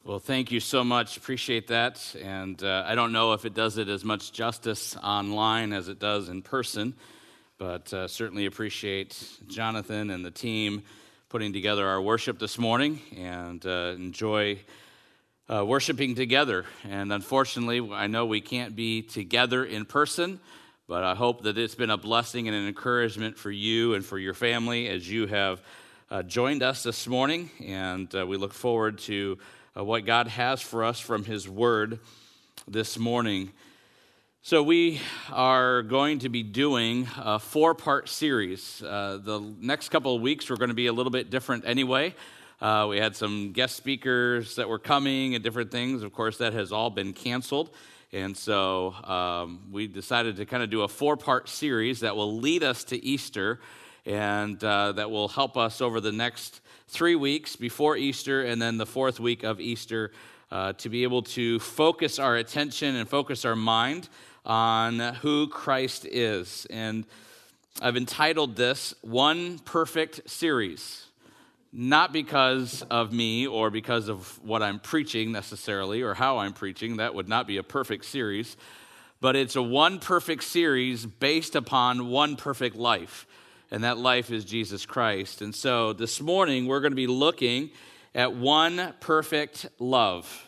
Well, thank you so much. Appreciate that. And I don't know if it does it as much justice online as it does in person, but certainly appreciate Jonathan and the team putting together our worship this morning and enjoy worshiping together. And unfortunately, I know we can't be together in person, but I hope that it's been a blessing and an encouragement for you and for your family as you have joined us this morning. And we look forward to what God has for us from His Word this morning. So we are going to be doing a 4-part series. The next couple of weeks we're going to be a little bit different anyway. We had some guest speakers that were coming and different things. Of course, that has all been canceled. And so we decided to kind of do a 4-part series that will lead us to Easter and that will help us over the next 3 weeks before Easter and then the 4th week of Easter to be able to focus our attention and focus our mind on who Christ is. And I've entitled this One Perfect Series, not because of me or because of what I'm preaching necessarily or how I'm preaching. That would not be a perfect series, but it's a one perfect series based upon one perfect life. And that life is Jesus Christ. And so this morning, we're going to be looking at one perfect love.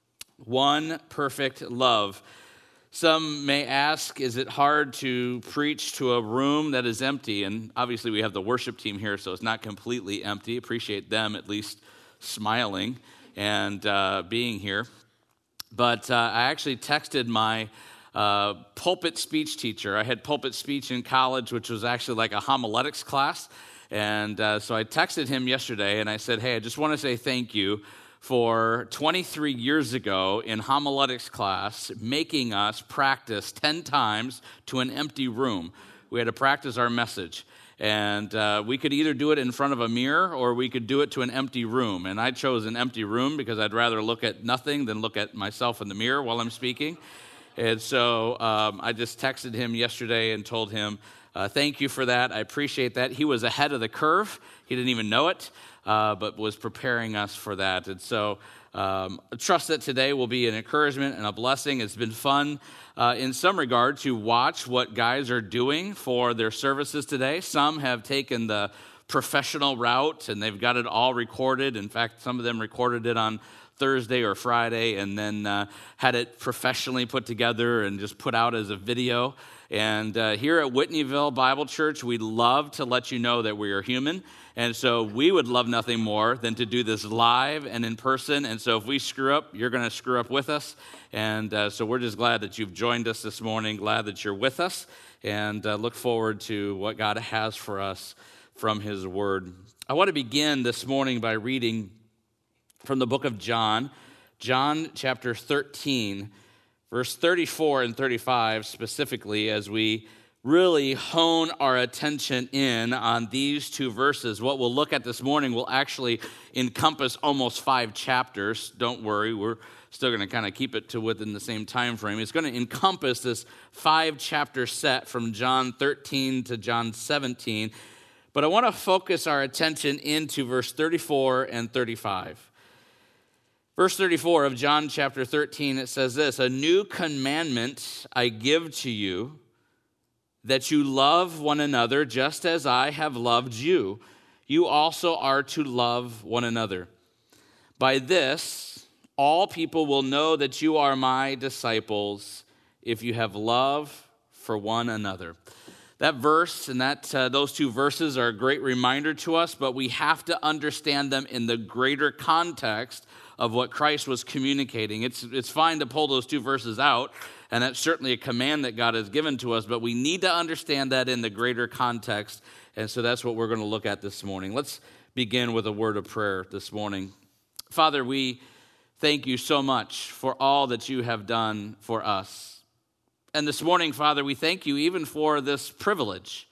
One perfect love. Some may ask, is it hard to preach to a room that is empty? And obviously, we have the worship team here, so it's not completely empty. Appreciate them at least smiling and being here. But I actually texted my pulpit speech teacher. I had pulpit speech in college, which was actually like a homiletics class. And so I texted him yesterday and I said, hey, I just want to say thank you for 23 years ago in homiletics class making us practice 10 times to an empty room. We had to practice our message. And we could either do it in front of a mirror or we could do it to an empty room. And I chose an empty room because I'd rather look at nothing than look at myself in the mirror while I'm speaking. And so I just texted him yesterday and told him, thank you for that. I appreciate that. He was ahead of the curve. He didn't even know it, but was preparing us for that. And so I trust that today will be an encouragement and a blessing. It's been fun in some regard to watch what guys are doing for their services today. Some have taken the professional route, and they've got it all recorded. In fact, some of them recorded it on Thursday or Friday and then had it professionally put together and just put out as a video. And here at Whitneyville Bible Church, we love to let you know that we are human. And so we would love nothing more than to do this live and in person. And so if we screw up, you're going to screw up with us. And so we're just glad that you've joined us this morning, glad that you're with us, and look forward to what God has for us from His Word. I want to begin this morning by reading from the book of John chapter 13, verse 34 and 35 specifically, as we really hone our attention in on these two verses. What we'll look at this morning will actually encompass almost 5 chapters. Don't worry, we're still going to kind of keep it to within the same time frame. It's going to encompass this 5-chapter set from John 13 to John 17. But I want to focus our attention into verse 34 and 35. Verse 34 of John chapter 13, it says this, "A new commandment I give to you, that you love one another just as I have loved you. You also are to love one another. By this, all people will know that you are my disciples if you have love for one another." That verse and those 2 verses are a great reminder to us, but we have to understand them in the greater context of what Christ was communicating. It's fine to pull those 2 verses out, and that's certainly a command that God has given to us, but we need to understand that in the greater context, and so that's what we're going to look at this morning. Let's begin with a word of prayer this morning. Father, we thank you so much for all that you have done for us. And this morning, Father, we thank you even for this privilege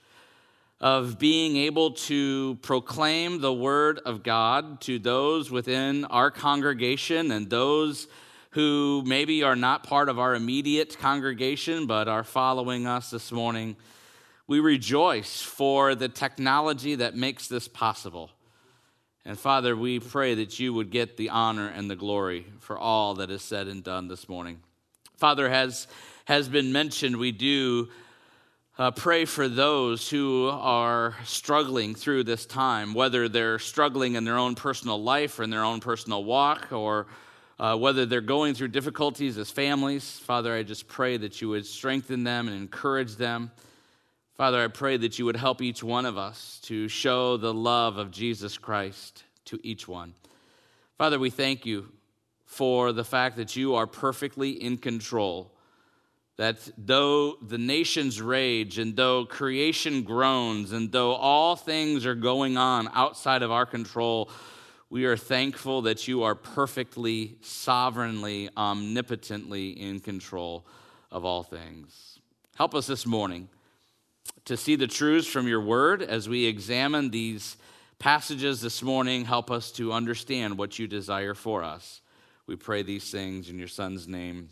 of being able to proclaim the word of God to those within our congregation and those who maybe are not part of our immediate congregation but are following us this morning. We rejoice for the technology that makes this possible. And Father, we pray that you would get the honor and the glory for all that is said and done this morning. Father, has been mentioned, we do pray for those who are struggling through this time, whether they're struggling in their own personal life or in their own personal walk, or whether they're going through difficulties as families. Father, I just pray that you would strengthen them and encourage them. Father, I pray that you would help each one of us to show the love of Jesus Christ to each one. Father, we thank you for the fact that you are perfectly in control, that though the nations rage and though creation groans and though all things are going on outside of our control, we are thankful that you are perfectly, sovereignly, omnipotently in control of all things. Help us this morning to see the truths from your word as we examine these passages this morning. Help us to understand what you desire for us. We pray these things in your Son's name.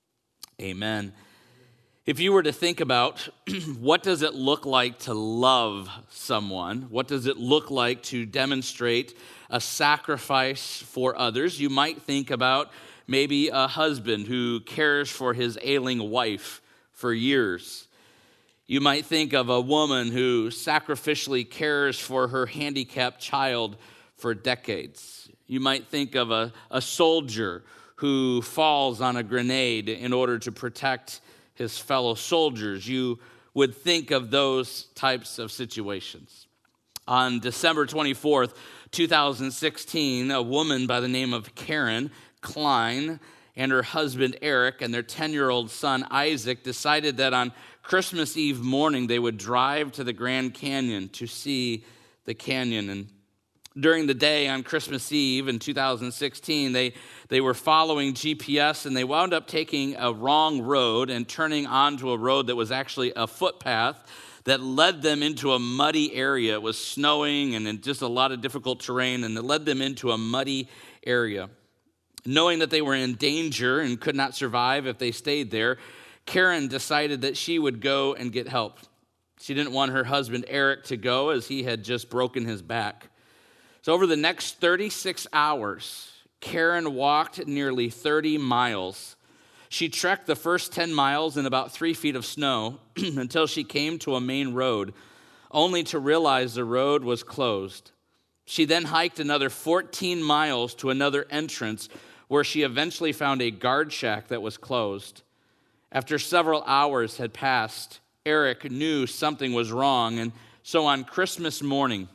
Amen. If you were to think about what does it look like to love someone, what does it look like to demonstrate a sacrifice for others, you might think about maybe a husband who cares for his ailing wife for years. You might think of a woman who sacrificially cares for her handicapped child for decades. You might think of a soldier who falls on a grenade in order to protect his fellow soldiers. You would think of those types of situations. On December 24th, 2016, a woman by the name of Karen Klein and her husband Eric and their 10-year-old son Isaac decided that on Christmas Eve morning they would drive to the Grand Canyon to see the canyon. And during the day on Christmas Eve in 2016, they were following GPS and they wound up taking a wrong road and turning onto a road that was actually a footpath that led them into a muddy area. It was snowing and just a lot of difficult terrain, and it led them into a muddy area. Knowing that they were in danger and could not survive if they stayed there, Karen decided that she would go and get help. She didn't want her husband Eric to go as he had just broken his back. So over the next 36 hours, Karen walked nearly 30 miles. She trekked the first 10 miles in about 3 feet of snow until she came to a main road, only to realize the road was closed. She then hiked another 14 miles to another entrance where she eventually found a guard shack that was closed. After several hours had passed, Eric knew something was wrong, and so on Christmas morning,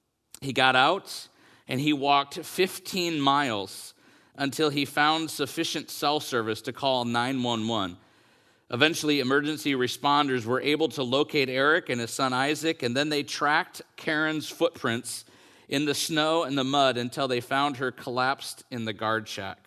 he got out and he walked 15 miles until he found sufficient cell service to call 911. Eventually, emergency responders were able to locate Eric and his son Isaac, and then they tracked Karen's footprints in the snow and the mud until they found her collapsed in the guard shack.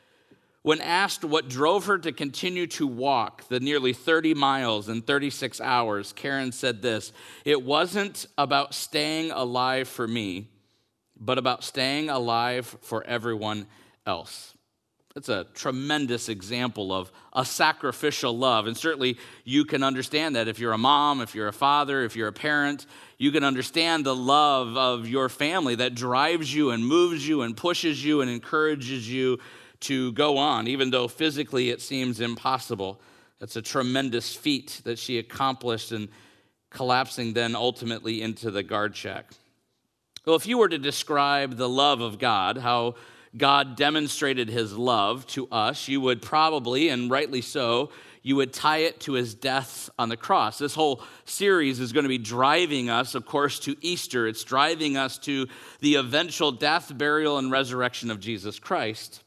When asked what drove her to continue to walk the nearly 30 miles in 36 hours, Karen said this: "It wasn't about staying alive for me, but about staying alive for everyone else." That's a tremendous example of a sacrificial love. And certainly you can understand that if you're a mom, if you're a father, if you're a parent, you can understand the love of your family that drives you and moves you and pushes you and encourages you to go on, even though physically it seems impossible. That's a tremendous feat that she accomplished in collapsing then ultimately into the guard shack. Well, if you were to describe the love of God, how God demonstrated his love to us, you would probably, and rightly so, you would tie it to his death on the cross. This whole series is going to be driving us, of course, to Easter. It's driving us to the eventual death, burial, and resurrection of Jesus Christ.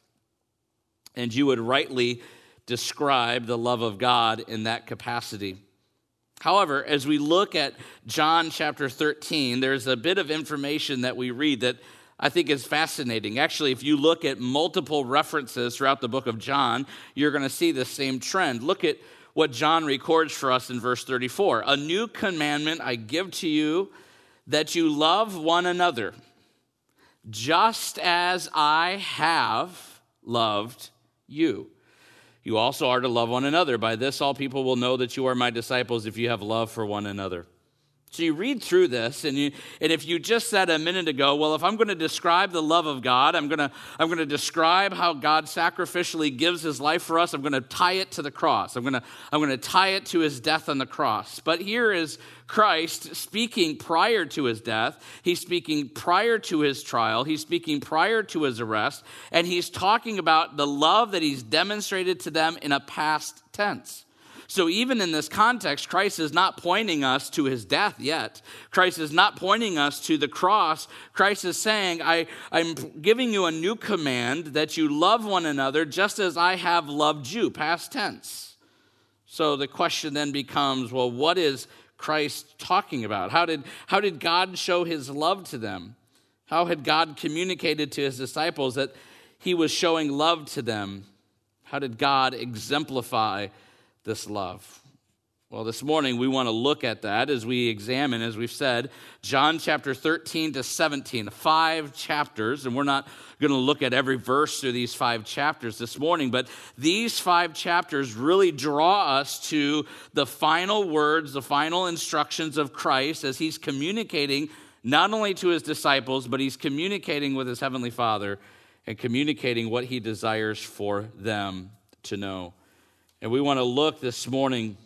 And you would rightly describe the love of God in that capacity. However, as we look at John chapter 13, there's a bit of information that we read that I think is fascinating. Actually, if you look at multiple references throughout the book of John, you're going to see the same trend. Look at what John records for us in verse 34. "A new commandment I give to you, that you love one another, just as I have loved you. You also are to love one another. By this all people will know that you are my disciples if you have love for one another." So you read through this, and if you just said a minute ago, well, if I'm going to describe the love of God, I'm going to describe how God sacrificially gives his life for us, I'm going to tie it to the cross. I'm going to tie it to his death on the cross. But here is Christ speaking prior to his death. He's speaking prior to his trial. He's speaking prior to his arrest, and he's talking about the love that he's demonstrated to them in a past tense. So even in this context, Christ is not pointing us to his death yet. Christ is not pointing us to the cross. Christ is saying, I'm giving you a new command that you love one another just as I have loved you, past tense. So the question then becomes, well, what is Christ talking about? How did God show his love to them? How had God communicated to his disciples that he was showing love to them? How did God exemplify this love? Well, this morning we want to look at that as we examine, as we've said, John chapter 13 to 17, 5 chapters, and we're not going to look at every verse through these 5 chapters this morning, but these 5 chapters really draw us to the final words, the final instructions of Christ as he's communicating not only to his disciples, but he's communicating with his heavenly Father and communicating what he desires for them to know. And we want to look this morning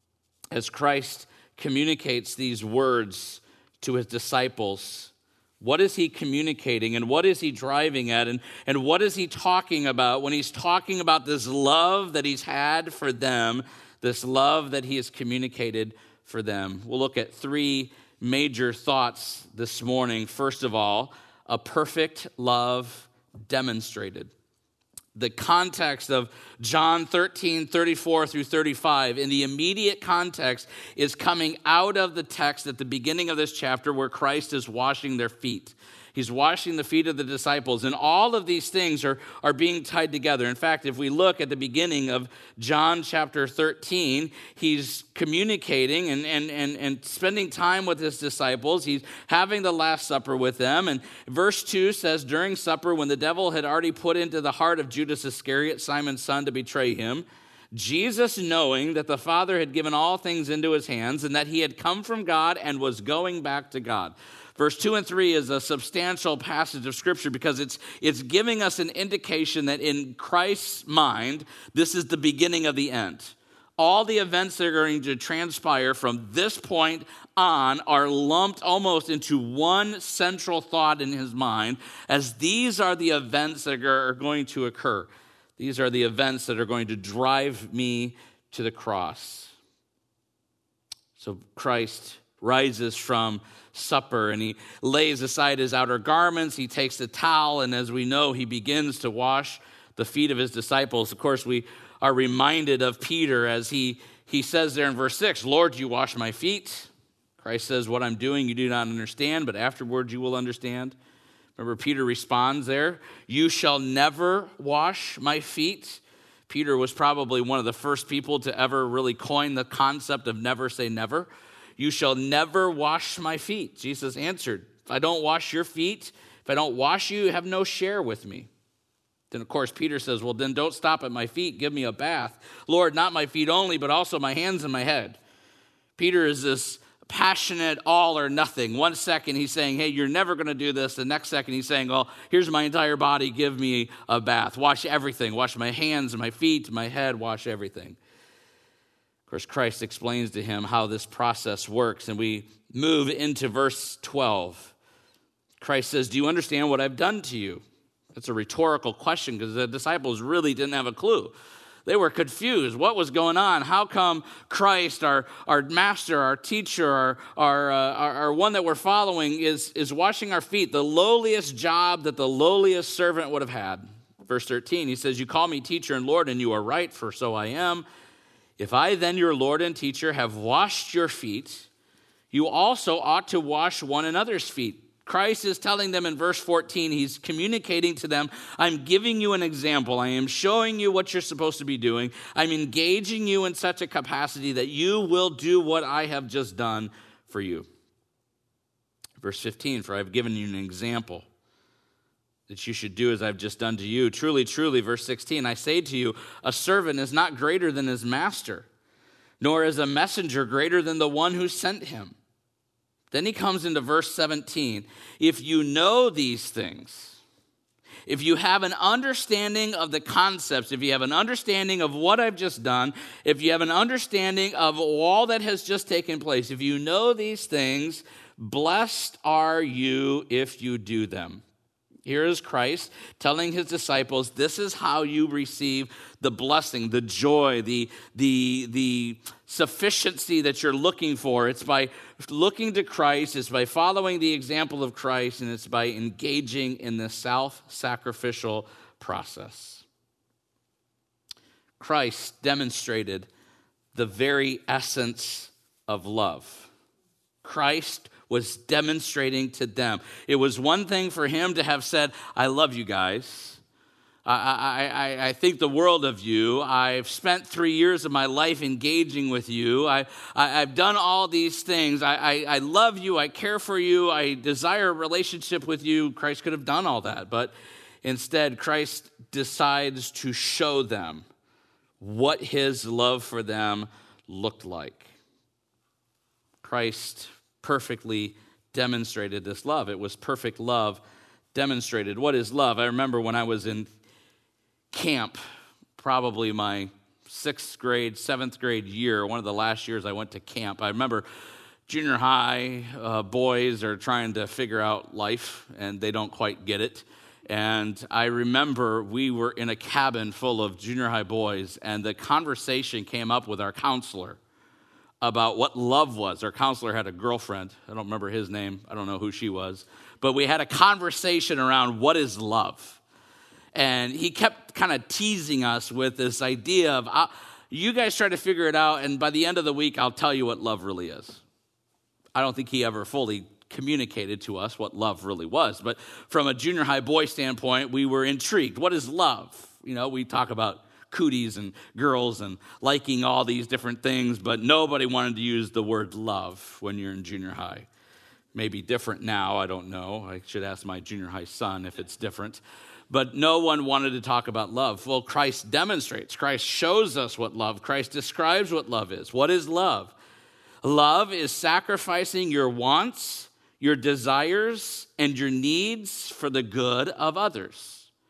as Christ communicates these words to his disciples. What is he communicating and what is he driving at and what is he talking about when he's talking about this love that he's had for them, this love that he has communicated for them? We'll look at 3 major thoughts this morning. First of all, a perfect love demonstrated. The context of John 13, 34 through 35, in the immediate context, is coming out of the text at the beginning of this chapter where Christ is washing their feet. He's washing the feet of the disciples, and all of these things are being tied together. In fact, if we look at the beginning of John chapter 13, he's communicating and spending time with his disciples. He's having the Last Supper with them, and verse 2 says, during supper, when the devil had already put into the heart of Judas Iscariot, Simon's son, to betray him, Jesus, knowing that the Father had given all things into his hands and that he had come from God and was going back to God. Verse 2 and 3 is a substantial passage of Scripture because it's giving us an indication that in Christ's mind, this is the beginning of the end. All the events that are going to transpire from this point on are lumped almost into one central thought in his mind, as these are the events that are going to occur. These are the events that are going to drive me to the cross. So Christ rises from supper and he lays aside his outer garments. He takes the towel, and as we know, he begins to wash the feet of his disciples. Of course, we are reminded of Peter as he says there in verse 6, Lord, you wash my feet. Christ says, what I'm doing you do not understand, but afterwards you will understand. Remember, Peter responds there, you shall never wash my feet. Peter was probably one of the first people to ever really coin the concept of never say never. You shall never wash my feet. Jesus answered, if I don't wash your feet, if I don't wash you, you have no share with me. Then, of course, Peter says, well, then don't stop at my feet. Give me a bath. Lord, not my feet only, but also my hands and my head. Peter is this passionate all or nothing. One second he's saying, hey, you're never going to do this. The next second he's saying, well, here's my entire body. Give me a bath. Wash everything. Wash my hands and my feet, my head. Wash everything. Of course, Christ explains to him how this process works, and we move into verse 12. Christ says, do you understand what I've done to you? That's a rhetorical question because the disciples really didn't have a clue. They were confused. What was going on? How come Christ, our master, our teacher, our one that we're following is washing our feet, the lowliest job that the lowliest servant would have had? Verse 13, he says, you call me teacher and Lord, and you are right, for so I am. If I then, your Lord and teacher, have washed your feet, you also ought to wash one another's feet. Christ is telling them in verse 14, he's communicating to them, I'm giving you an example. I am showing you what you're supposed to be doing. I'm engaging you in such a capacity that you will do what I have just done for you. Verse 15, for I've given you an example that you should do as I've just done to you. Truly, truly, verse 16, I say to you, a servant is not greater than his master, nor is a messenger greater than the one who sent him. Then he comes into verse 17. If you know these things, if you have an understanding of the concepts, if you have an understanding of what I've just done, if you have an understanding of all that has just taken place, if you know these things, blessed are you if you do them. Here is Christ telling his disciples, this is how you receive the blessing, the joy, the sufficiency that you're looking for. It's by looking to Christ, it's by following the example of Christ, and it's by engaging in the self-sacrificial process. Christ demonstrated the very essence of love. Christ was demonstrating to them. It was one thing for him to have said, I love you guys. I think the world of you. I've spent 3 years of my life engaging with you. I've done all these things. I love you. I care for you. I desire a relationship with you. Christ could have done all that. But instead, Christ decides to show them what his love for them looked like. Christ perfectly demonstrated this love. It was perfect love demonstrated. What is love? I remember when I was in camp, probably my 6th grade, 7th grade year, one of the last years I went to camp. I remember junior high boys are trying to figure out life, and they don't quite get it. And I remember we were in a cabin full of junior high boys, and the conversation came up with our counselor about what love was. Our counselor had a girlfriend. I don't remember his name. I don't know who she was. But we had a conversation around what is love. And he kept kind of teasing us with this idea of, you guys try to figure it out, and by the end of the week, I'll tell you what love really is. I don't think he ever fully communicated to us what love really was. But from a junior high boy standpoint, we were intrigued. What is love? You know, we talk about cooties and girls and liking all these different things, but nobody wanted to use the word love when you're in junior high. Maybe different now, I don't know. I should ask my junior high son if it's different. But no one wanted to talk about love. Well, Christ demonstrates. Christ shows us what love. Christ describes what love is. What is love? Love is sacrificing your wants, your desires, and your needs for the good of others.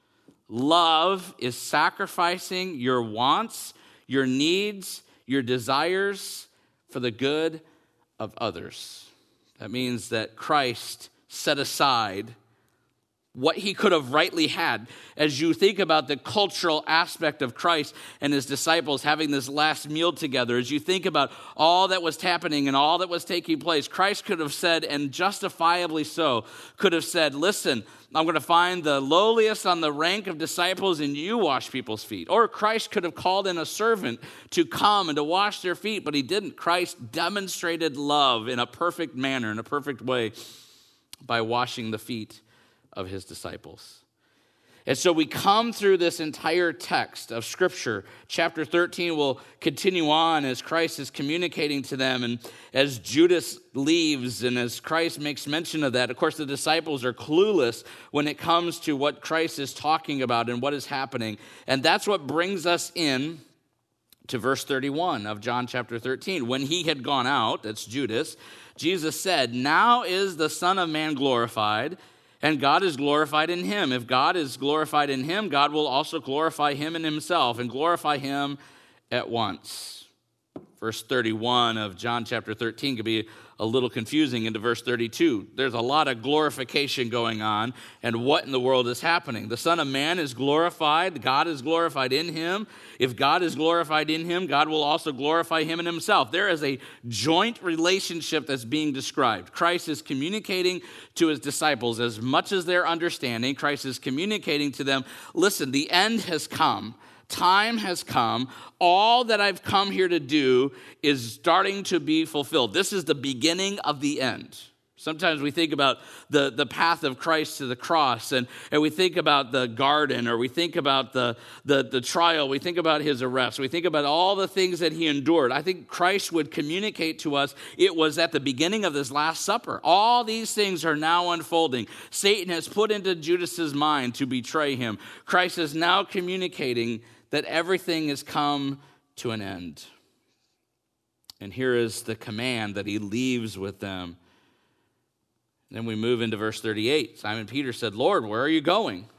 Love is sacrificing your wants, your needs, your desires for the good of others. That means that Christ set aside what he could have rightly had. As you think about the cultural aspect of Christ and his disciples having this last meal together, as you think about all that was happening and all that was taking place, Christ could have said, and justifiably so, could have said, listen, I'm going to find the lowliest on the rank of disciples and you wash people's feet. Or Christ could have called in a servant to come and to wash their feet, but he didn't. Christ demonstrated love in a perfect manner, in a perfect way, by washing the feet of his disciples. And so we come through this entire text of Scripture. Chapter 13 will continue on as Christ is communicating to them, and as Judas leaves and as Christ makes mention of that. Of course, the disciples are clueless when it comes to what Christ is talking about and what is happening. And that's what brings us in to verse 31 of John chapter 13. When he had gone out, that's Judas, Jesus said, "Now is the Son of Man glorified, and God is glorified in him. If God is glorified in him, God will also glorify him in himself and glorify him at once." Verse 31 of John chapter 13 could be a little confusing into verse 32. There's a lot of glorification going on, and what in the world is happening? The Son of Man is glorified. God is glorified in him. If God is glorified in him, God will also glorify him in himself. There is a joint relationship that's being described. Christ is communicating to his disciples as much as they're understanding. Christ is communicating to them, listen, the end has come. Time has come. All that I've come here to do is starting to be fulfilled. This is the beginning of the end. Sometimes we think about the path of Christ to the cross, and we think about the garden, or we think about the trial, we think about his arrest, we think about all the things that he endured. I think Christ would communicate to us it was at the beginning of this Last Supper. All these things are now unfolding. Satan has put into Judas's mind to betray him. Christ is now communicating that everything has come to an end. And here is the command that he leaves with them. Then we move into verse 38. Simon Peter said, Lord, where are you going? Can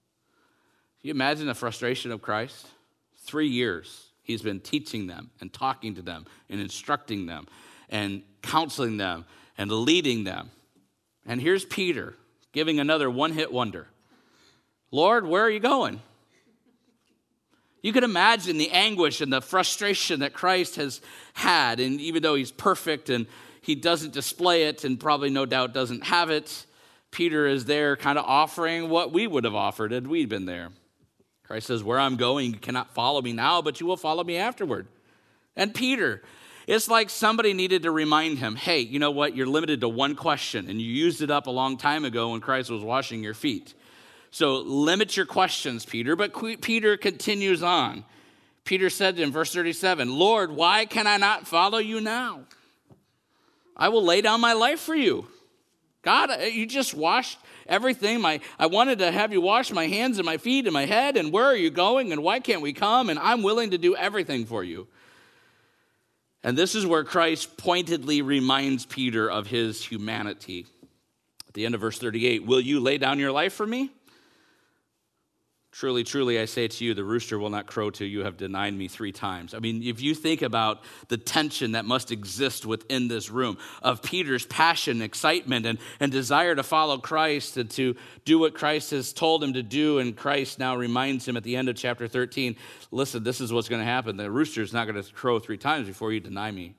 you imagine the frustration of Christ? 3 years he's been teaching them and talking to them and instructing them and counseling them and leading them. And here's Peter giving another one-hit wonder. Lord, where are you going? You can imagine the anguish and the frustration that Christ has had. And even though he's perfect and he doesn't display it and probably no doubt doesn't have it, Peter is there kind of offering what we would have offered had we been there. Christ says, where I'm going, you cannot follow me now, but you will follow me afterward. And Peter, it's like somebody needed to remind him, hey, you know what? You're limited to one question, and you used it up a long time ago when Christ was washing your feet. So limit your questions, Peter. But Peter continues on. Peter said in verse 37, Lord, why can I not follow you now? I will lay down my life for you. God, you just washed everything. I wanted to have you wash my hands and my feet and my head, and where are you going, and why can't we come? And I'm willing to do everything for you. And this is where Christ pointedly reminds Peter of his humanity. At the end of verse 38, will you lay down your life for me? Truly, truly, I say to you, the rooster will not crow till you have denied me 3 times. I mean, if you think about the tension that must exist within this room of Peter's passion, excitement, and desire to follow Christ and to do what Christ has told him to do, and Christ now reminds him at the end of chapter 13, listen, this is what's going to happen. The rooster's not going to crow 3 times before you deny me.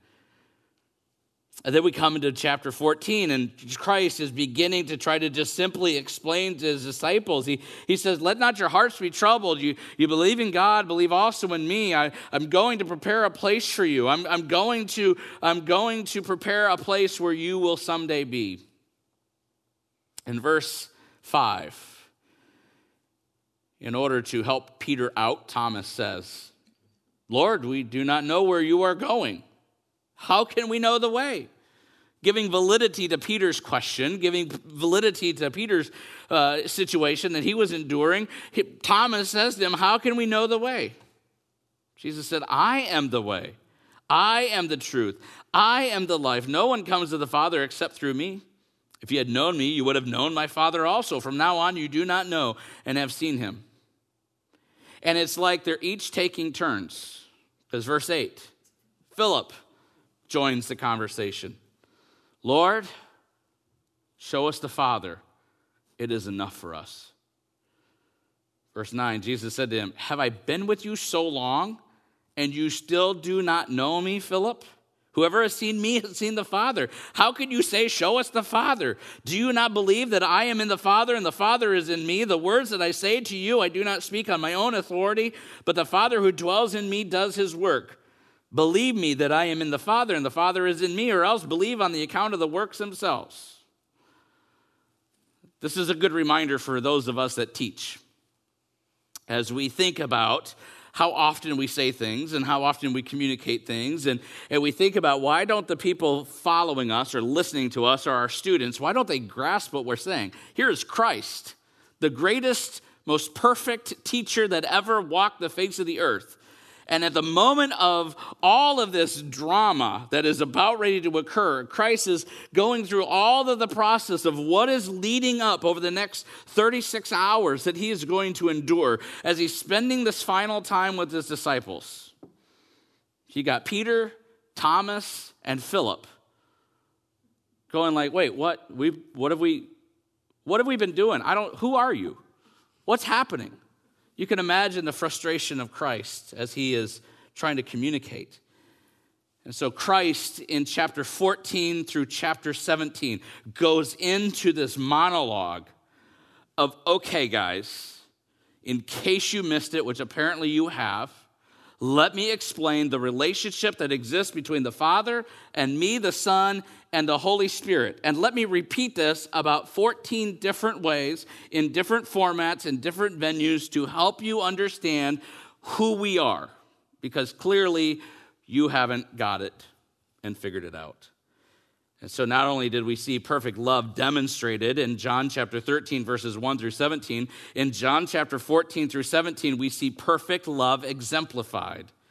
And then we come into chapter 14, and Christ is beginning to try to just simply explain to his disciples. He says, let not your hearts be troubled. You believe in God, believe also in me. I'm going to prepare a place for you. I'm going to prepare a place where you will someday be. In verse 5, in order to help Peter out, Thomas says, Lord, we do not know where you are going. How can we know the way? Giving validity to Peter's question, giving validity to Peter's situation that he was enduring, Thomas says to him, how can we know the way? Jesus said, I am the way. I am the truth. I am the life. No one comes to the Father except through me. If you had known me, you would have known my Father also. From now on, you do not know and have seen him. And it's like they're each taking turns. Because verse 8, Philip joins the conversation. Lord, show us the Father. It is enough for us. Verse 9, Jesus said to him, have I been with you so long, and you still do not know me, Philip? Whoever has seen me has seen the Father. How can you say, show us the Father? Do you not believe that I am in the Father, and the Father is in me? The words that I say to you, I do not speak on my own authority, but the Father who dwells in me does his work. Believe me that I am in the Father and the Father is in me, or else believe on the account of the works themselves. This is a good reminder for those of us that teach. As we think about how often we say things and how often we communicate things, and we think about why don't the people following us or listening to us or our students, why don't they grasp what we're saying? Here is Christ, the greatest, most perfect teacher that ever walked the face of the earth. And at the moment of all of this drama that is about ready to occur, Christ is going through all of the process of what is leading up over the next 36 hours that he is going to endure as he's spending this final time with his disciples. You got Peter, Thomas, and Philip going like, wait, what have we been doing? Who are you? What's happening? You can imagine the frustration of Christ as he is trying to communicate. And so Christ in chapter 14 through chapter 17 goes into this monologue of, okay, guys, in case you missed it, which apparently you have, let me explain the relationship that exists between the Father and me, the Son, and the Holy Spirit. And let me repeat this about 14 different ways, in different formats, in different venues to help you understand who we are. Because clearly you haven't got it and figured it out. And so not only did we see perfect love demonstrated in John chapter 13, verses 1 through 17, in John chapter 14 through 17, we see perfect love exemplified.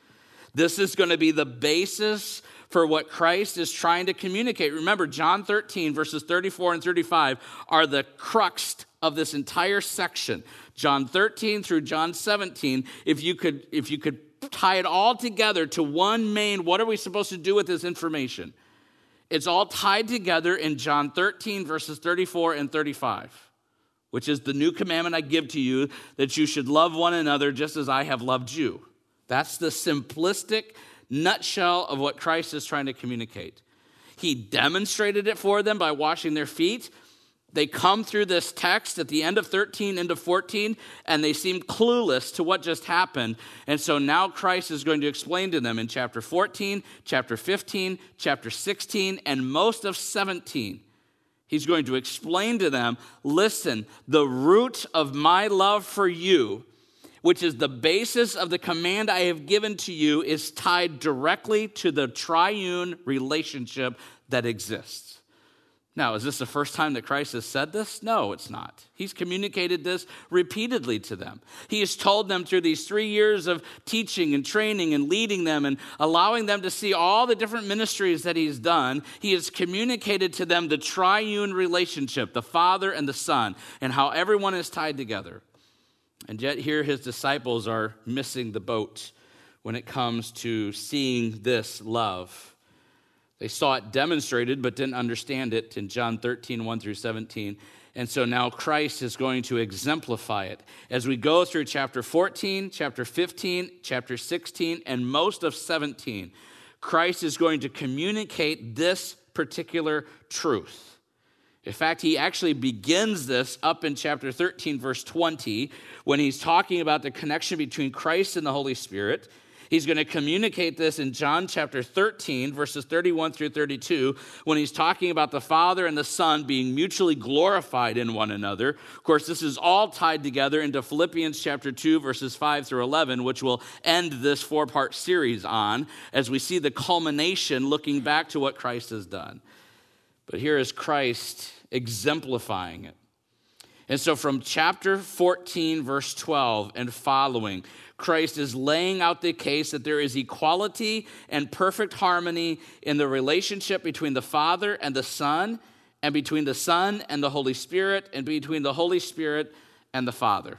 This is going to be the basis for what Christ is trying to communicate. Remember, John 13, verses 34 and 35 are the crux of this entire section. John 13 through John 17, if you could tie it all together to one main, what are we supposed to do with this information? It's all tied together in John 13, verses 34 and 35, which is the new commandment I give to you, that you should love one another just as I have loved you. That's the simplistic nutshell of what Christ is trying to communicate. He demonstrated it for them by washing their feet. They come through this text at the end of 13 into 14, and they seem clueless to what just happened. And so now Christ is going to explain to them in chapter 14, chapter 15, chapter 16, and most of 17. He's going to explain to them, listen, the root of my love for you, which is the basis of the command I have given to you, is tied directly to the triune relationship that exists. Now, is this the first time that Christ has said this? No, it's not. He's communicated this repeatedly to them. He has told them through these 3 years of teaching and training and leading them and allowing them to see all the different ministries that he's done. He has communicated to them the triune relationship, the Father and the Son, and how everyone is tied together. And yet here his disciples are missing the boat when it comes to seeing this love. They saw it demonstrated but didn't understand it in John 13, 1 through 17. And so now Christ is going to exemplify it. As we go through chapter 14, chapter 15, chapter 16, and most of 17, Christ is going to communicate this particular truth. In fact, he actually begins this up in chapter 13, verse 20, when he's talking about the connection between Christ and the Holy Spirit. He's going to communicate this in John chapter 13, verses 31 through 32, when he's talking about the Father and the Son being mutually glorified in one another. Of course, this is all tied together into Philippians chapter 2, verses 5 through 11, which will end this 4-part series on, as we see the culmination looking back to what Christ has done. But here is Christ exemplifying it. And so from chapter 14, verse 12 and following, Christ is laying out the case that there is equality and perfect harmony in the relationship between the Father and the Son, and between the Son and the Holy Spirit, and between the Holy Spirit and the Father.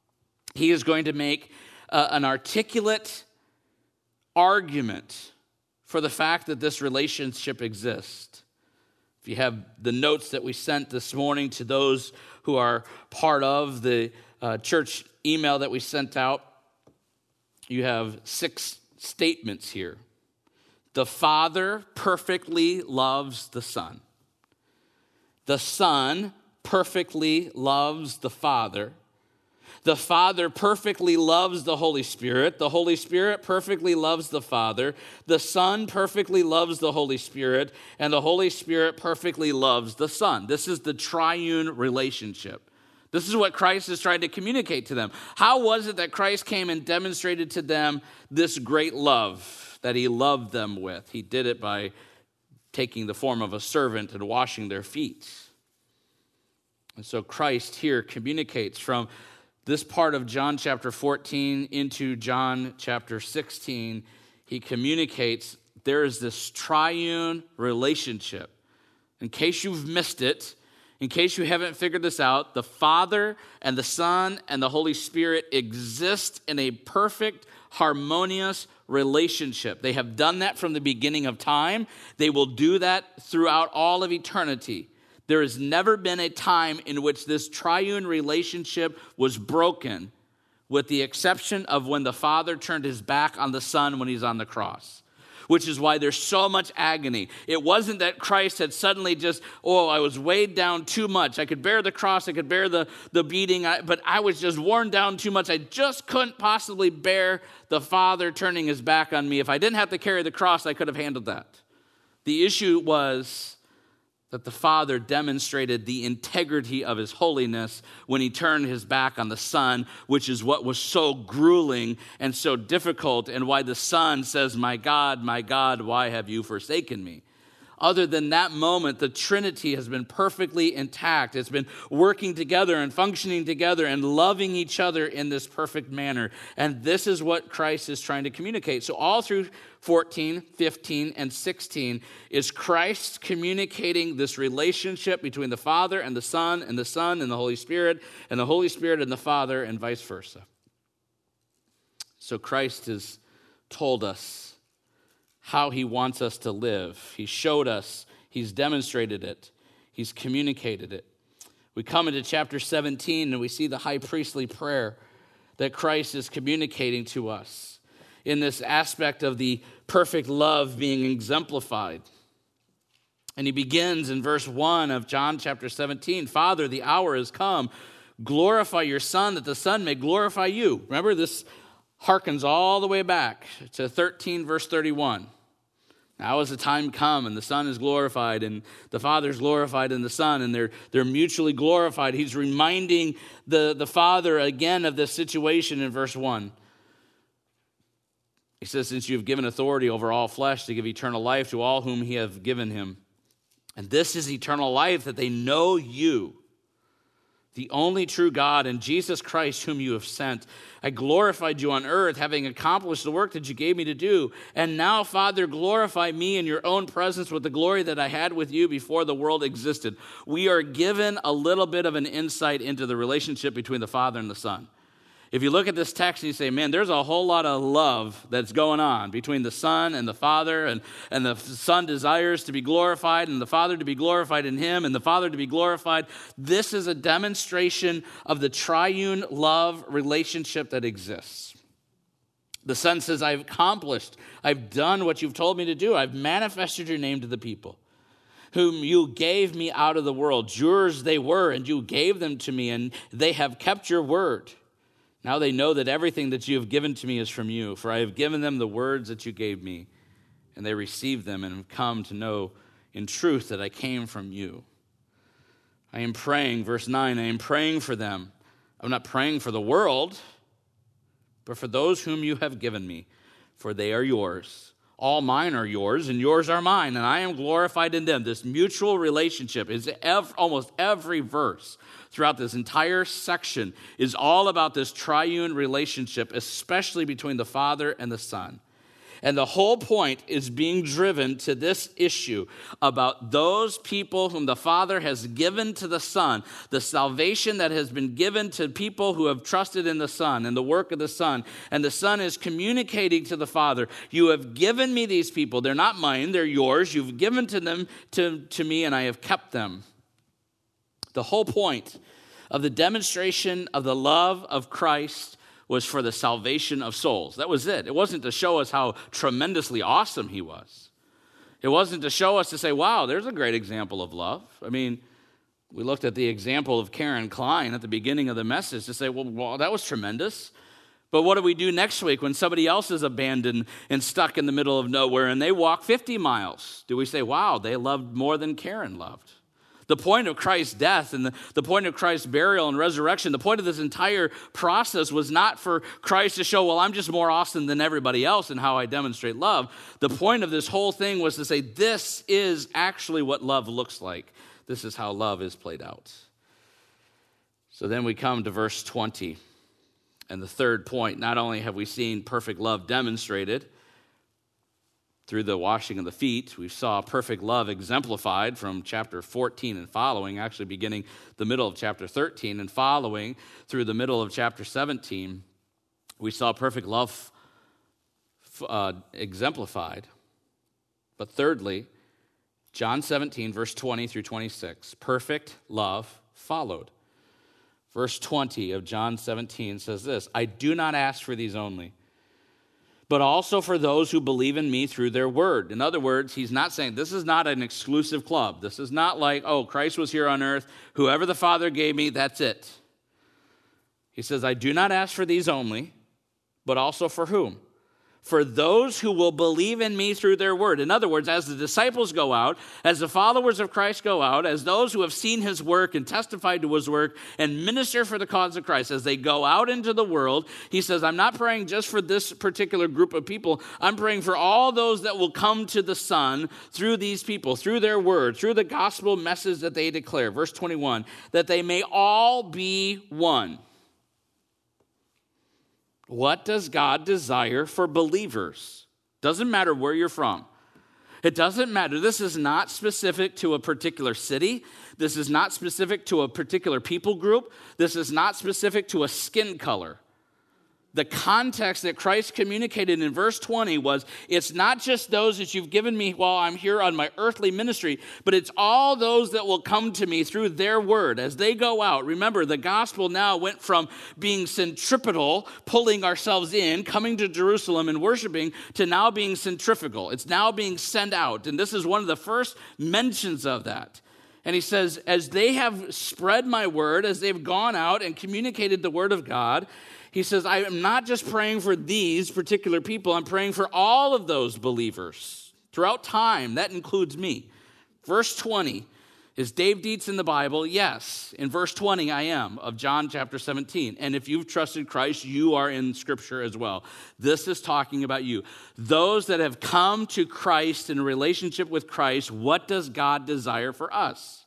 He is going to make an articulate argument for the fact that this relationship exists. If you have the notes that we sent this morning to those who are part of the church email that we sent out, you have 6 statements here. The Father perfectly loves the Son. The Son perfectly loves the Father. The Father perfectly loves the Holy Spirit. The Holy Spirit perfectly loves the Father. The Son perfectly loves the Holy Spirit. And the Holy Spirit perfectly loves the Son. This is the triune relationship. This is what Christ is trying to communicate to them. How was it that Christ came and demonstrated to them this great love that he loved them with? He did it by taking the form of a servant and washing their feet. And so Christ here communicates from this part of John chapter 14 into John chapter 16. He communicates there is this triune relationship. In case you've missed it, in case you haven't figured this out, the Father and the Son and the Holy Spirit exist in a perfect, harmonious relationship. They have done that from the beginning of time. They will do that throughout all of eternity. There has never been a time in which this triune relationship was broken, with the exception of when the Father turned his back on the Son when he's on the cross, which is why there's so much agony. It wasn't that Christ had suddenly just, I was weighed down too much. I could bear the cross, I could bear the beating, but I was just worn down too much. I just couldn't possibly bear the Father turning his back on me. If I didn't have to carry the cross, I could have handled that. The issue was that the Father demonstrated the integrity of his holiness when he turned his back on the Son, which is what was so grueling and so difficult, and why the Son says, my God, why have you forsaken me?" Other than that moment, the Trinity has been perfectly intact. It's been working together and functioning together and loving each other in this perfect manner. And this is what Christ is trying to communicate. So all through 14, 15, and 16 is Christ communicating this relationship between the Father and the Son and the Holy Spirit and the Holy Spirit and the Father and vice versa. So Christ has told us how he wants us to live. He showed us, he's demonstrated it, he's communicated it. We come into chapter 17 and we see the high priestly prayer that Christ is communicating to us in this aspect of the perfect love being exemplified. And he begins in verse 1 of John chapter 17, Father, the hour has come. Glorify your Son, that the Son may glorify you. Remember, this harkens all the way back to 13, verse 31. Now is the time come, and the Son is glorified, and the Father is glorified in the Son, and they're mutually glorified. He's reminding the Father again of this situation in verse 1. He says, since you have given authority over all flesh to give eternal life to all whom he have given him. And this is eternal life, that they know you, the only true God, and Jesus Christ whom you have sent. I glorified you on earth, having accomplished the work that you gave me to do. And now, Father, glorify me in your own presence with the glory that I had with you before the world existed. We are given a little bit of an insight into the relationship between the Father and the Son. If you look at this text and you say, man, there's a whole lot of love that's going on between the Son and the Father, and the Son desires to be glorified, and the Father to be glorified in him, and the Father to be glorified. This is a demonstration of the triune love relationship that exists. The Son says, I've accomplished, I've done what you've told me to do. I've manifested your name to the people whom you gave me out of the world. Yours they were, and you gave them to me, and they have kept your word. Now they know that everything that you have given to me is from you, for I have given them the words that you gave me, and they received them and have come to know in truth that I came from you. I am praying, verse 9, I am praying for them. I'm not praying for the world, but for those whom you have given me, for they are yours. All mine are yours, and yours are mine, and I am glorified in them. This mutual relationship is almost every verse throughout this entire section is all about this triune relationship, especially between the Father and the Son. And the whole point is being driven to this issue about those people whom the Father has given to the Son, the salvation that has been given to people who have trusted in the Son and the work of the Son. And the Son is communicating to the Father, you have given me these people. They're not mine, they're yours. You've given to them to me, and I have kept them. The whole point of the demonstration of the love of Christ was for the salvation of souls. That was it. It wasn't to show us how tremendously awesome he was. It wasn't to show us to say, wow, there's a great example of love. I mean, we looked at the example of Karen Klein at the beginning of the message to say, well, that was tremendous. But what do we do next week when somebody else is abandoned and stuck in the middle of nowhere and they walk 50 miles? Do we say, wow, they loved more than Karen loved? The point of Christ's death and the point of Christ's burial and resurrection, the point of this entire process was not for Christ to show, well, I'm just more awesome than everybody else in how I demonstrate love. The point of this whole thing was to say, this is actually what love looks like. This is how love is played out. So then we come to verse 20. And the third point, not only have we seen perfect love demonstrated through the washing of the feet, we saw perfect love exemplified from chapter 14 and following, actually beginning the middle of chapter 13 and following through the middle of chapter 17. We saw perfect love exemplified. But thirdly, John 17, verse 20 through 26, perfect love followed. Verse 20 of John 17 says this, I do not ask for these only, but also for those who believe in me through their word. In other words, he's not saying this is not an exclusive club. This is not like, oh, Christ was here on earth. Whoever the Father gave me, that's it. He says, I do not ask for these only, but also for whom? for those who will believe in me through their word. In other words, as the disciples go out, as the followers of Christ go out, as those who have seen his work and testified to his work and minister for the cause of Christ, as they go out into the world, he says, I'm not praying just for this particular group of people. I'm praying for all those that will come to the Son through these people, through their word, through the gospel message that they declare. Verse 21, that they may all be one. What does God desire for believers? Doesn't matter where you're from. It doesn't matter. This is not specific to a particular city. This is not specific to a particular people group. This is not specific to a skin color. The context that Christ communicated in verse 20 was, it's not just those that you've given me while I'm here on my earthly ministry, but it's all those that will come to me through their word as they go out. Remember, the gospel now went from being centripetal, pulling ourselves in, coming to Jerusalem and worshiping, to now being centrifugal. It's now being sent out. And this is one of the first mentions of that. And he says, as they have spread my word, as they've gone out and communicated the word of God, he says, I am not just praying for these particular people, I'm praying for all of those believers throughout time. That includes me. Verse 20, is Dave Dietz in the Bible? Yes. In verse 20, I am, of John chapter 17. And if you've trusted Christ, you are in Scripture as well. This is talking about you. Those that have come to Christ in a relationship with Christ, what does God desire for us?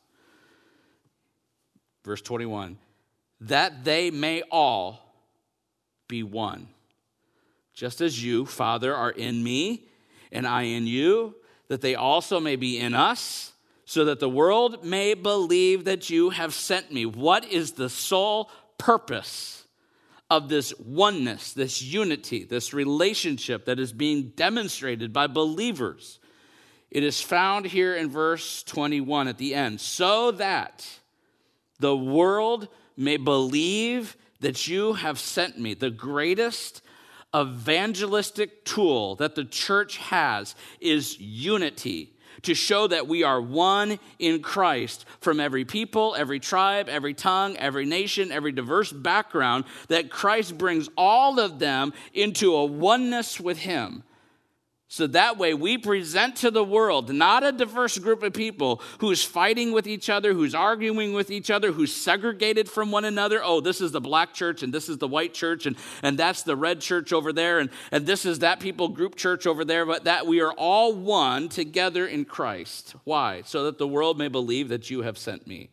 Verse 21, that they may all be one. Just as you, Father, are in me, and I in you, that they also may be in us, so that the world may believe that you have sent me. What is the sole purpose of this oneness, this unity, this relationship that is being demonstrated by believers? It is found here in verse 21 at the end. So that the world may believe that you have sent me. The greatest evangelistic tool that the church has is unity, to show that we are one in Christ from every people, every tribe, every tongue, every nation, every diverse background, that Christ brings all of them into a oneness with him. So that way we present to the world not a diverse group of people who's fighting with each other, who's arguing with each other, who's segregated from one another. Oh, this is the black church and this is the white church and that's the red church over there and this is that people group church over there. But that we are all one together in Christ. Why? So that the world may believe that you have sent me.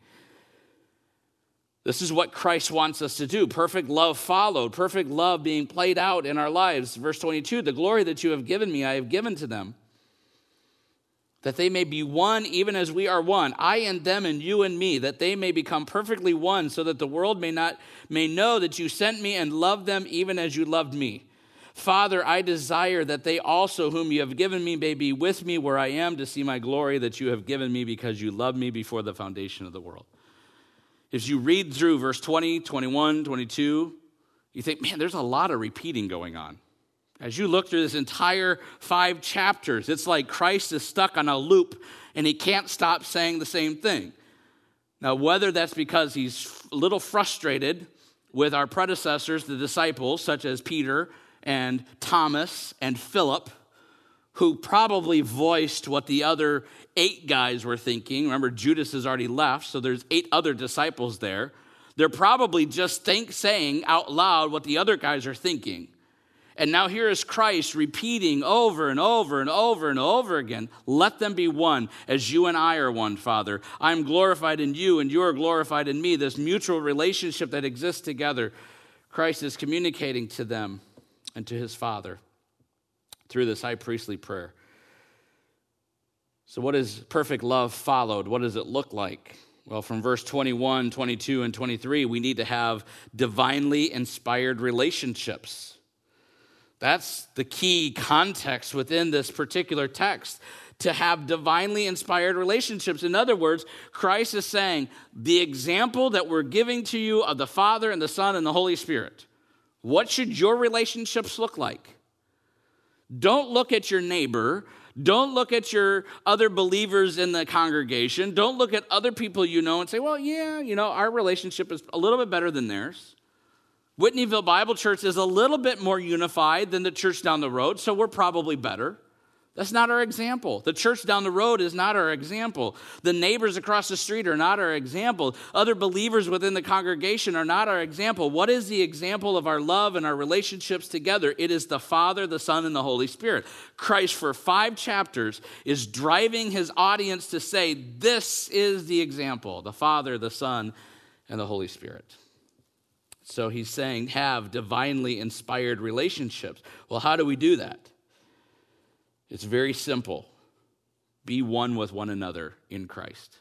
This is what Christ wants us to do. Perfect love followed, perfect love being played out in our lives. Verse 22, the glory that you have given me, I have given to them, that they may be one even as we are one, I and them and you and me, that they may become perfectly one, so that the world may know that you sent me and loved them even as you loved me. Father, I desire that they also whom you have given me may be with me where I am, to see my glory that you have given me because you loved me before the foundation of the world. As you read through verse 20, 21, 22, you think, man, there's a lot of repeating going on. As you look through this entire 5 chapters, it's like Christ is stuck on a loop and he can't stop saying the same thing. Now, whether that's because he's a little frustrated with our predecessors, the disciples, such as Peter and Thomas and Philip, who probably voiced what the other 8 guys were thinking. Remember, Judas has already left, so there's 8 other disciples there. They're probably just saying out loud what the other guys are thinking. And now here is Christ repeating over and over and over and over again, let them be one as you and I are one, Father. I'm glorified in you and you are glorified in me. This mutual relationship that exists together, Christ is communicating to them and to his Father through this high priestly prayer. So what is perfect love followed? What does it look like? Well, from verse 21, 22, and 23, we need to have divinely inspired relationships. That's the key context within this particular text, to have divinely inspired relationships. In other words, Christ is saying, the example that we're giving to you of the Father and the Son and the Holy Spirit, what should your relationships look like? Don't look at your neighbor. Don't look at your other believers in the congregation. Don't look at other people you know and say, well, yeah, our relationship is a little bit better than theirs. Whitneyville Bible Church is a little bit more unified than the church down the road, so we're probably better. That's not our example. The church down the road is not our example. The neighbors across the street are not our example. Other believers within the congregation are not our example. What is the example of our love and our relationships together? It is the Father, the Son, and the Holy Spirit. Christ, for 5 chapters, is driving his audience to say, this is the example, the Father, the Son, and the Holy Spirit. So he's saying, have divinely inspired relationships. Well, how do we do that? It's very simple. Be one with one another in Christ.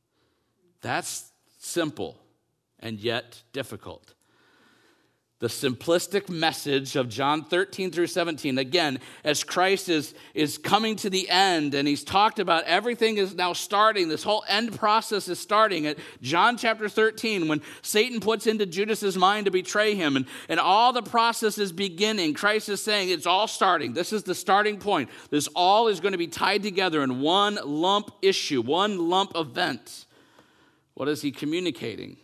That's simple and yet difficult. The simplistic message of John 13 through 17, again, as Christ is coming to the end and he's talked about everything is now starting, this whole end process is starting at John chapter 13 when Satan puts into Judas's mind to betray him and all the process is beginning. Christ is saying it's all starting. This is the starting point. This all is going to be tied together in one lump issue, one lump event. What is he communicating?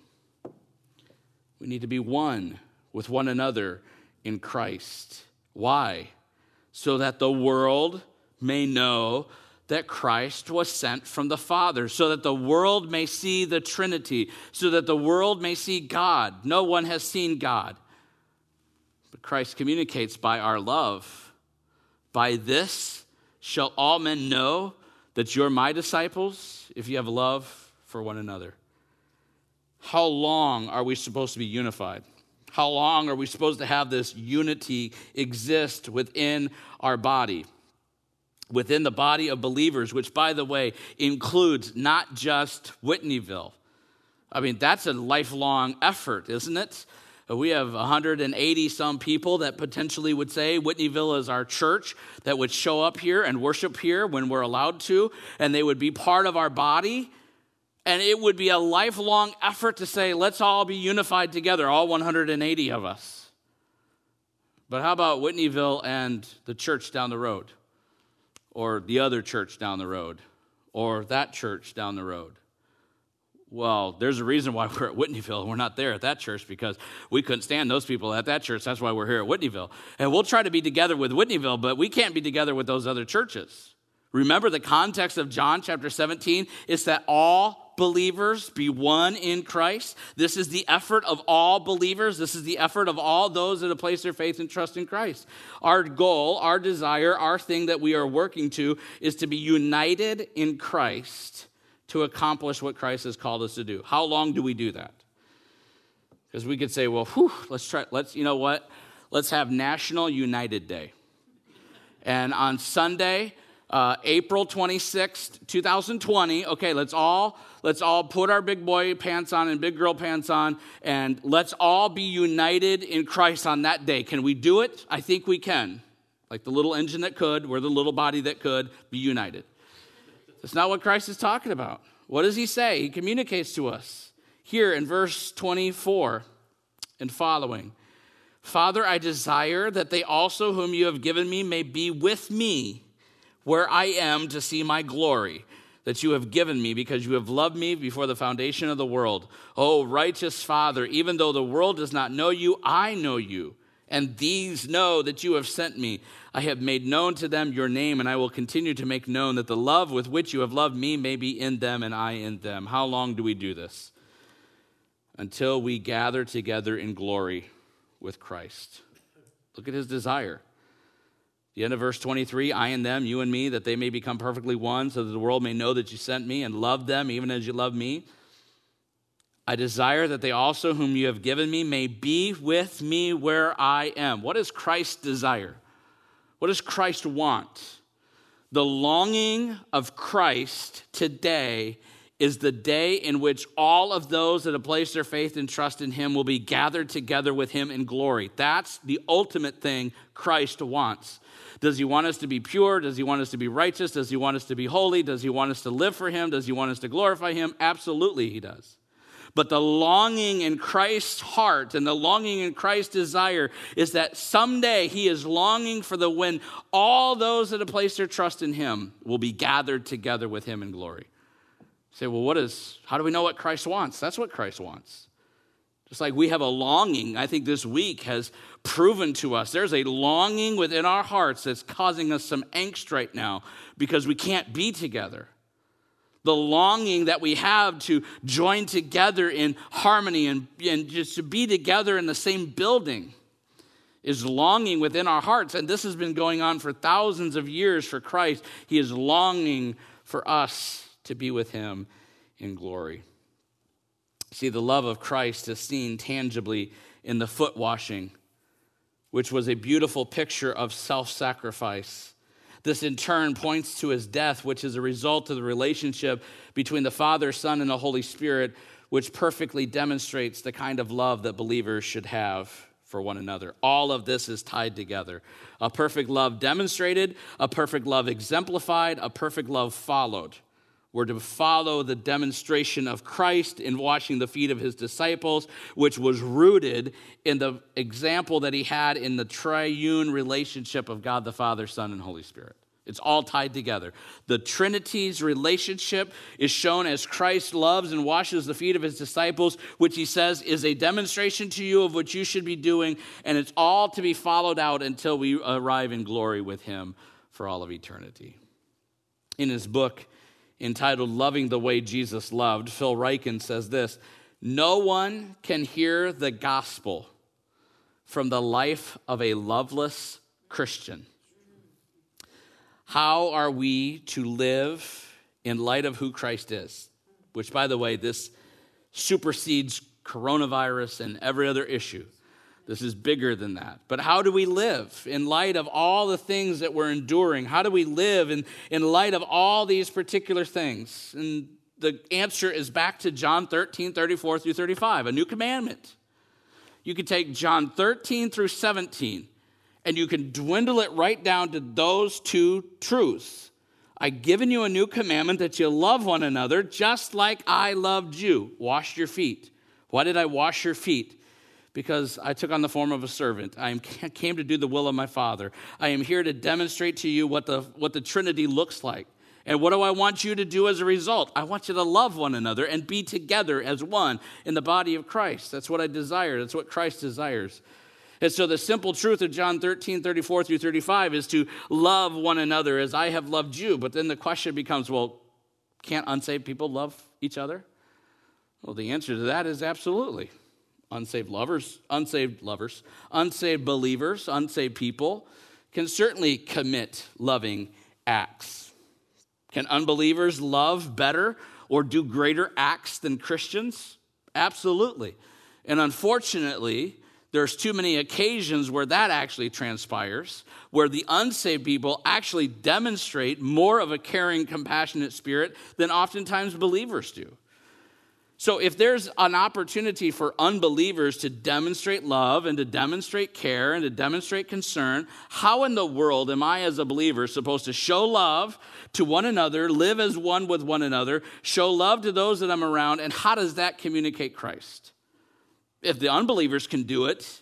We need to be one with one another in Christ. Why? So that the world may know that Christ was sent from the Father, so that the world may see the Trinity, so that the world may see God. No one has seen God. But Christ communicates by our love. By this shall all men know that you're my disciples, if you have love for one another. How long are we supposed to be unified? How long are we supposed to have this unity exist within our body? Within the body of believers, which, by the way, includes not just Whitneyville. I mean, that's a lifelong effort, isn't it? We have 180 some people that potentially would say Whitneyville is our church, that would show up here and worship here when we're allowed to, and they would be part of our body. And it would be a lifelong effort to say, let's all be unified together, all 180 of us. But how about Whitneyville and the church down the road? Or the other church down the road? Or that church down the road? Well, there's a reason why we're at Whitneyville and we're not there at that church, because we couldn't stand those people at that church. That's why we're here at Whitneyville. And we'll try to be together with Whitneyville, but we can't be together with those other churches. Remember, the context of John chapter 17 is that all believers be one in Christ. This is the effort of all believers. This is the effort of all those that have placed their faith and trust in Christ. Our goal, our desire, our thing that we are working to is to be united in Christ to accomplish what Christ has called us to do. How long do we do that? Because we could say, well, you know what? Let's have National United Day. And on Sunday, April 26th, 2020, okay, let's all put our big boy pants on and big girl pants on, and let's all be united in Christ on that day. Can we do it? I think we can. Like the little engine that could, we're the little body that could be united. That's not what Christ is talking about. What does he say? He communicates to us here in verse 24 and following. Father, I desire that they also whom you have given me may be with me where I am to see my glory that you have given me, because you have loved me before the foundation of the world. O righteous Father, even though the world does not know you, I know you, and these know that you have sent me. I have made known to them your name, and I will continue to make known that the love with which you have loved me may be in them and I in them. How long do we do this? Until we gather together in glory with Christ. Look at his desire. The end of verse 23, I and them, you and me, that they may become perfectly one, so that the world may know that you sent me and loved them even as you loved me. I desire that they also whom you have given me may be with me where I am. What is Christ's desire? What does Christ want? The longing of Christ today is the day in which all of those that have placed their faith and trust in him will be gathered together with him in glory. That's the ultimate thing Christ wants. Does he want us to be pure? Does he want us to be righteous? Does he want us to be holy? Does he want us to live for him? Does he want us to glorify him? Absolutely he does. But the longing in Christ's heart and the longing in Christ's desire is that someday he is longing for when all those that have placed their trust in him will be gathered together with him in glory. You say, well, how do we know what Christ wants? That's what Christ wants. Just like we have a longing, I think this week has proven to us, there's a longing within our hearts that's causing us some angst right now because we can't be together. The longing that we have to join together in harmony and just to be together in the same building is longing within our hearts. And this has been going on for thousands of years for Christ. He is longing for us to be with him in glory. See, the love of Christ is seen tangibly in the foot washing, which was a beautiful picture of self-sacrifice. This in turn points to his death, which is a result of the relationship between the Father, Son, and the Holy Spirit, which perfectly demonstrates the kind of love that believers should have for one another. All of this is tied together. A perfect love demonstrated, a perfect love exemplified, a perfect love followed. We're to follow the demonstration of Christ in washing the feet of his disciples, which was rooted in the example that he had in the triune relationship of God the Father, Son, and Holy Spirit. It's all tied together. The Trinity's relationship is shown as Christ loves and washes the feet of his disciples, which he says is a demonstration to you of what you should be doing, and it's all to be followed out until we arrive in glory with him for all of eternity. In his book, entitled Loving the Way Jesus Loved, Phil Ryken says this: no one can hear the gospel from the life of a loveless Christian. How are we to live in light of who Christ is? Which, by the way, this supersedes coronavirus and every other issue. This is bigger than that. But how do we live in light of all the things that we're enduring? How do we live in light of all these particular things? And the answer is back to John 13, 34 through 35, a new commandment. You can take John 13 through 17, and you can dwindle it right down to those two truths. I've given you a new commandment that you love one another just like I loved you. Wash your feet. Why did I wash your feet? Because I took on the form of a servant. I came to do the will of my Father. I am here to demonstrate to you what the Trinity looks like. And what do I want you to do as a result? I want you to love one another and be together as one in the body of Christ. That's what I desire. That's what Christ desires. And so the simple truth of John 13, 34 through 35 is to love one another as I have loved you. But then the question becomes, well, can't unsaved people love each other? Well, the answer to that is absolutely. Unsaved believers, unsaved people can certainly commit loving acts. Can unbelievers love better or do greater acts than Christians? Absolutely. And unfortunately, there's too many occasions where that actually transpires, where the unsaved people actually demonstrate more of a caring, compassionate spirit than oftentimes believers do. So if there's an opportunity for unbelievers to demonstrate love and to demonstrate care and to demonstrate concern, how in the world am I as a believer supposed to show love to one another, live as one with one another, show love to those that I'm around, and how does that communicate Christ? If the unbelievers can do it,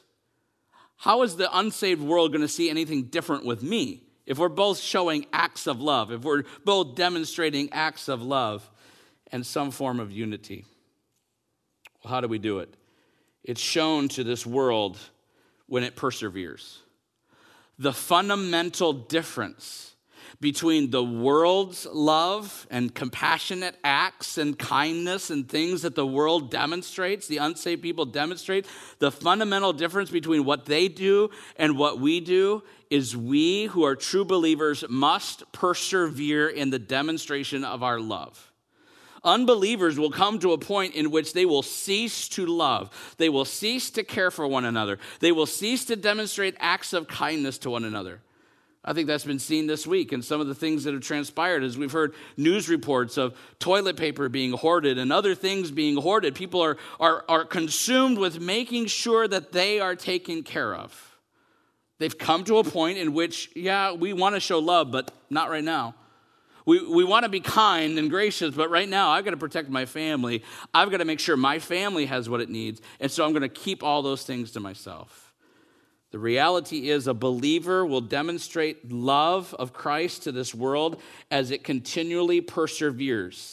how is the unsaved world going to see anything different with me? If we're both showing acts of love, if we're both demonstrating acts of love and some form of unity. Well, how do we do it? It's shown to this world when it perseveres. The fundamental difference between the world's love and compassionate acts and kindness and things that the world demonstrates, the unsaved people demonstrate, the fundamental difference between what they do and what we do is we who are true believers must persevere in the demonstration of our love. Unbelievers will come to a point in which they will cease to love. They will cease to care for one another. They will cease to demonstrate acts of kindness to one another. I think that's been seen this week in some of the things that have transpired as we've heard news reports of toilet paper being hoarded and other things being hoarded. People are consumed with making sure that they are taken care of. They've come to a point in which, we want to show love, but not right now. We want to be kind and gracious, but right now I've got to protect my family. I've got to make sure my family has what it needs, and so I'm going to keep all those things to myself. The reality is a believer will demonstrate love of Christ to this world as it continually perseveres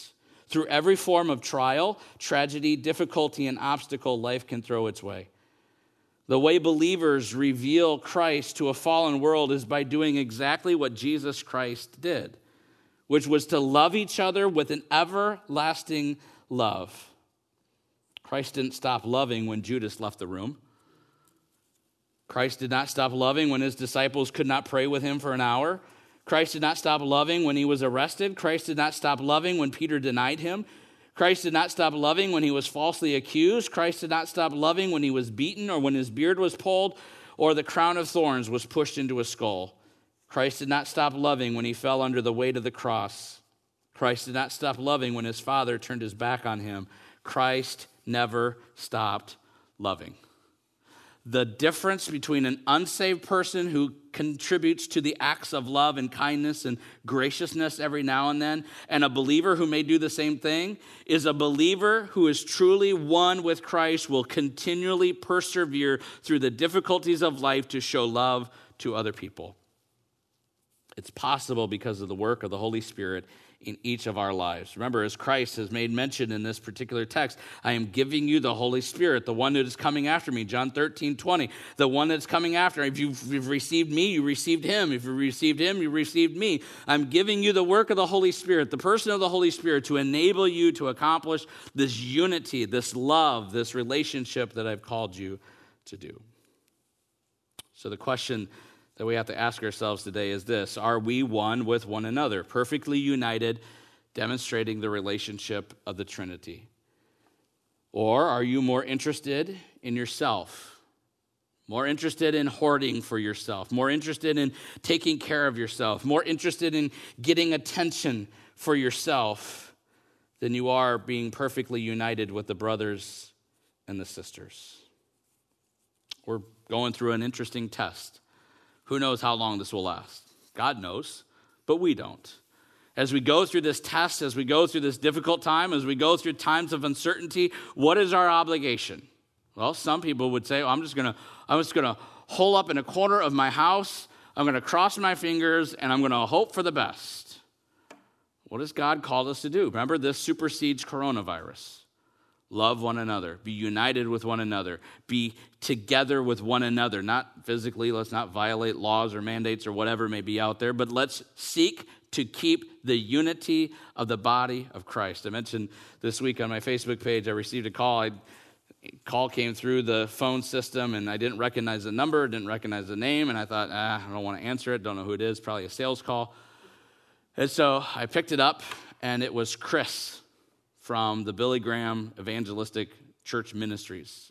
Through every form of trial, tragedy, difficulty, and obstacle life can throw its way. The way believers reveal Christ to a fallen world is by doing exactly what Jesus Christ did, which was to love each other with an everlasting love. Christ didn't stop loving when Judas left the room. Christ did not stop loving when his disciples could not pray with him for an hour. Christ did not stop loving when he was arrested. Christ did not stop loving when Peter denied him. Christ did not stop loving when he was falsely accused. Christ did not stop loving when he was beaten or when his beard was pulled or the crown of thorns was pushed into his skull. Christ did not stop loving when he fell under the weight of the cross. Christ did not stop loving when his Father turned his back on him. Christ never stopped loving. The difference between an unsaved person who contributes to the acts of love and kindness and graciousness every now and then, and a believer who may do the same thing, is a believer who is truly one with Christ will continually persevere through the difficulties of life to show love to other people. It's possible because of the work of the Holy Spirit in each of our lives. Remember, as Christ has made mention in this particular text, I am giving you the Holy Spirit, the one that is coming after me, John 13:20, the one that's coming after. If you've received me, you received him. If you received him, you received me. I'm giving you the work of the Holy Spirit, the person of the Holy Spirit, to enable you to accomplish this unity, this love, this relationship that I've called you to do. So the question that we have to ask ourselves today is this: are we one with one another, perfectly united, demonstrating the relationship of the Trinity? Or are you more interested in yourself, more interested in hoarding for yourself, more interested in taking care of yourself, more interested in getting attention for yourself than you are being perfectly united with the brothers and the sisters? We're going through an interesting test. Who knows how long this will last? God knows, but we don't. As we go through this test, as we go through this difficult time, as we go through times of uncertainty, what is our obligation? Well, some people would say, I'm just gonna hole up in a corner of my house, I'm gonna cross my fingers, and I'm gonna hope for the best. What has God called us to do? Remember, this supersedes coronavirus. Love one another. Be united with one another. Be together with one another. Not physically. Let's not violate laws or mandates or whatever may be out there, but let's seek to keep the unity of the body of Christ. I mentioned this week on my Facebook page, I received a call. A call came through the phone system, and I didn't recognize the number, didn't recognize the name, and I thought, I don't want to answer it. Don't know who it is. Probably a sales call. And so I picked it up, and it was Chris from the Billy Graham Evangelistic Church Ministries.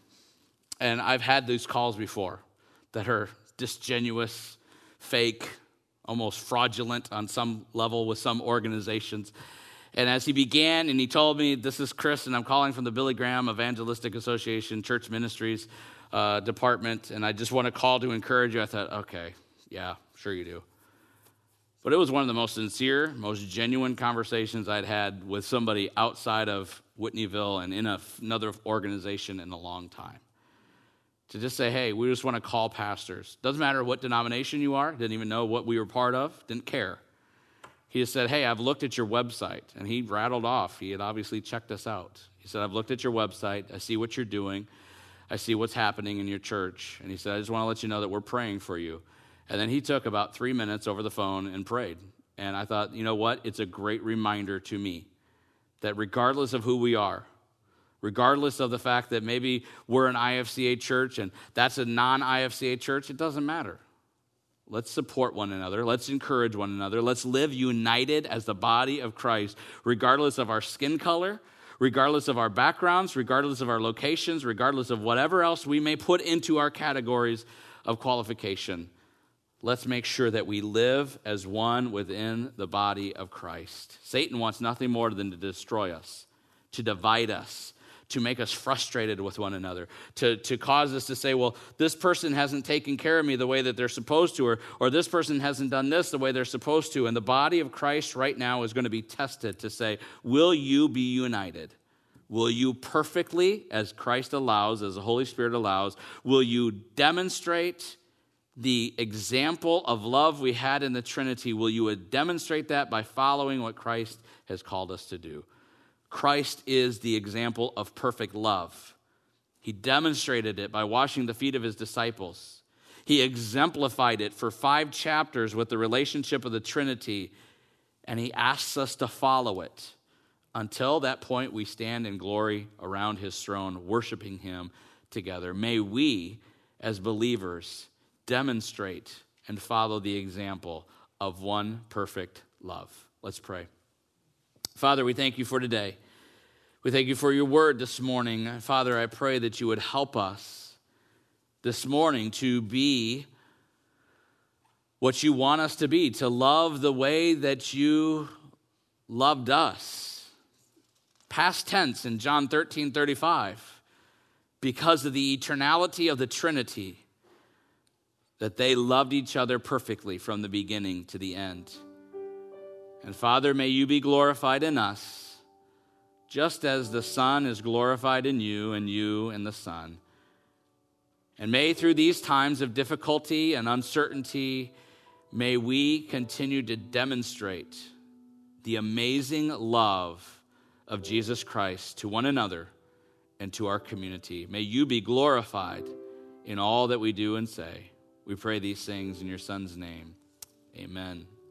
And I've had these calls before that are disingenuous, fake, almost fraudulent on some level with some organizations. And as he began and he told me, this is Chris, and I'm calling from the Billy Graham Evangelistic Association Church Ministries department, and I just want to call to encourage you, I thought, okay, yeah, sure you do. But it was one of the most sincere, most genuine conversations I'd had with somebody outside of Whitneyville and in another organization in a long time. To just say, hey, we just want to call pastors. Doesn't matter what denomination you are. Didn't even know what we were part of. Didn't care. He just said, hey, I've looked at your website. And he rattled off. He had obviously checked us out. He said, I've looked at your website. I see what you're doing. I see what's happening in your church. And he said, I just want to let you know that we're praying for you. And then he took about 3 minutes over the phone and prayed. And I thought, you know what? It's a great reminder to me that regardless of who we are, regardless of the fact that maybe we're an IFCA church and that's a non-IFCA church, it doesn't matter. Let's support one another. Let's encourage one another. Let's live united as the body of Christ, regardless of our skin color, regardless of our backgrounds, regardless of our locations, regardless of whatever else we may put into our categories of qualification. Let's make sure that we live as one within the body of Christ. Satan wants nothing more than to destroy us, to divide us, to make us frustrated with one another, to cause us to say, well, this person hasn't taken care of me the way that they're supposed to, or this person hasn't done this the way they're supposed to. And the body of Christ right now is going to be tested to say, will you be united? Will you perfectly, as Christ allows, as the Holy Spirit allows, will you demonstrate the example of love we had in the Trinity? Will you demonstrate that by following what Christ has called us to do? Christ is the example of perfect love. He demonstrated it by washing the feet of his disciples. He exemplified it for 5 chapters with the relationship of the Trinity, and he asks us to follow it. Until that point, we stand in glory around his throne, worshiping him together. May we, as believers, demonstrate and follow the example of one perfect love. Let's pray. Father, we thank you for today. We thank you for your word this morning. Father, I pray that you would help us this morning to be what you want us to be, to love the way that you loved us. Past tense in John 13:35, because of the eternality of the Trinity, that they loved each other perfectly from the beginning to the end. And Father, may you be glorified in us, just as the Son is glorified in you and you in the Son. And may through these times of difficulty and uncertainty, may we continue to demonstrate the amazing love of Jesus Christ to one another and to our community. May you be glorified in all that we do and say. We pray these things in your Son's name. Amen.